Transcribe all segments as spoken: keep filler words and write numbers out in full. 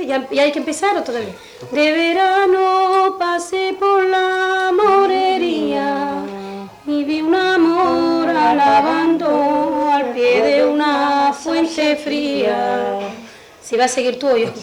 qué? ¿Ya, ya hay que empezar o todavía? De verano pasé por la morería y vi un amor alabando al pie de una fuente fría. Si va a seguir tú o yo.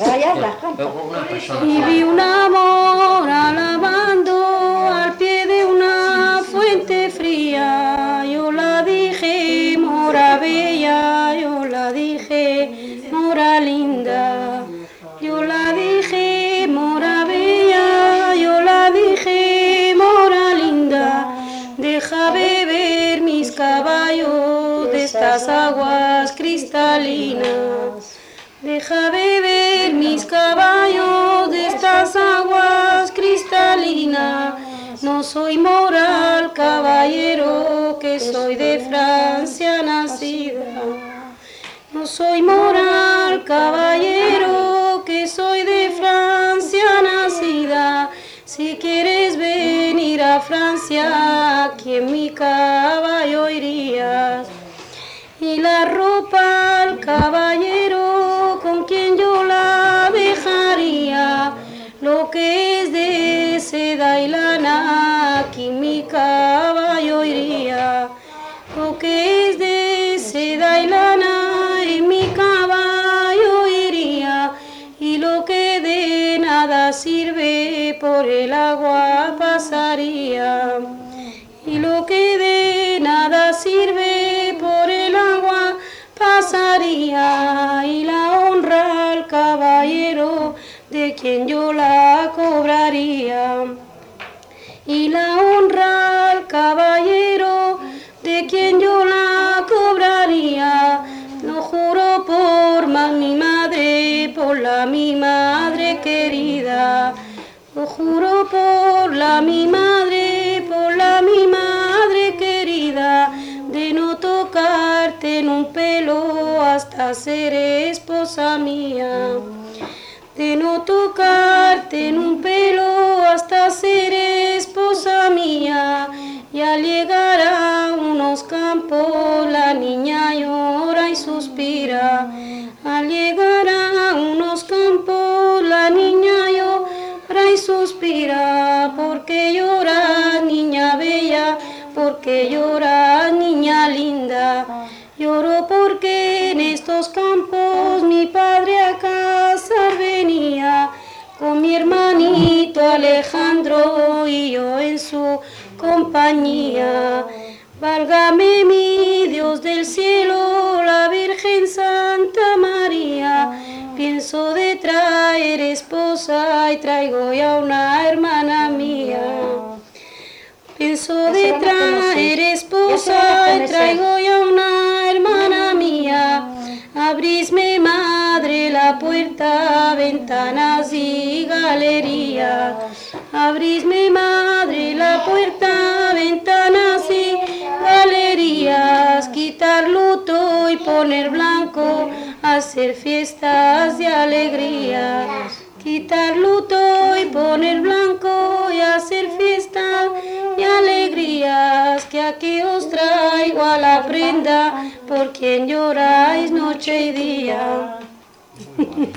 Y vi un amor alabando al pie de una fuente fría. Yo la dije, mora bella, yo la dije, mora linda. Yo la dije, mora bella, yo la dije, mora linda. Deja beber mis caballos de estas aguas cristalinas. Deja beber mis caballos de estas aguas cristalinas. No soy moral caballero, que soy de Francia nacida. No soy moral caballero, que soy de Francia nacida. Si quieres venir a Francia, aquí en mi caballo irías. Y la ropa al caballero, con quien yo la dejaría, lo que es de seda y lana, aquí mi caballo iría. Lo que es de seda y lana, en mi caballo iría. Y lo que de nada sirve, por el agua pasaría. Y lo que de nada sirve, por el agua pasaría. Y la honra al caballero, de quien yo la cobraría. Y la honra al caballero, de quien yo la cobraría. Lo juro por más mi madre, por la mi madre querida. Lo juro por la mi madre, por la mi madre querida, de no tocarte en un pelo hasta ser esposa mía. De no tocarte en un pelo hasta ser esposa mía. Y al llegar a unos campos la niña llora y suspira. Al llegar a unos campos la niña llora y suspira. Porque llora niña bella, porque llora niña linda. Lloro porque en estos campos mi padre a casar venía, con mi hermanito Alejandro y yo en su compañía. Válgame mi Dios del cielo, la Virgen Santa María. Pienso de traer esposa y traigo ya una hermana mía. Pienso de traer esposa y traigo ya una hermana mía. Abrisme, madre, la puerta, ventanas y galerías. Abrisme, madre, la puerta, ventanas y galerías. Quitar luto y poner blanco, hacer fiestas de alegría. Quitar luto y poner blanco y hacer fiestas y alegrías, que aquí os traigo a la prenda, por quien lloráis noche y día.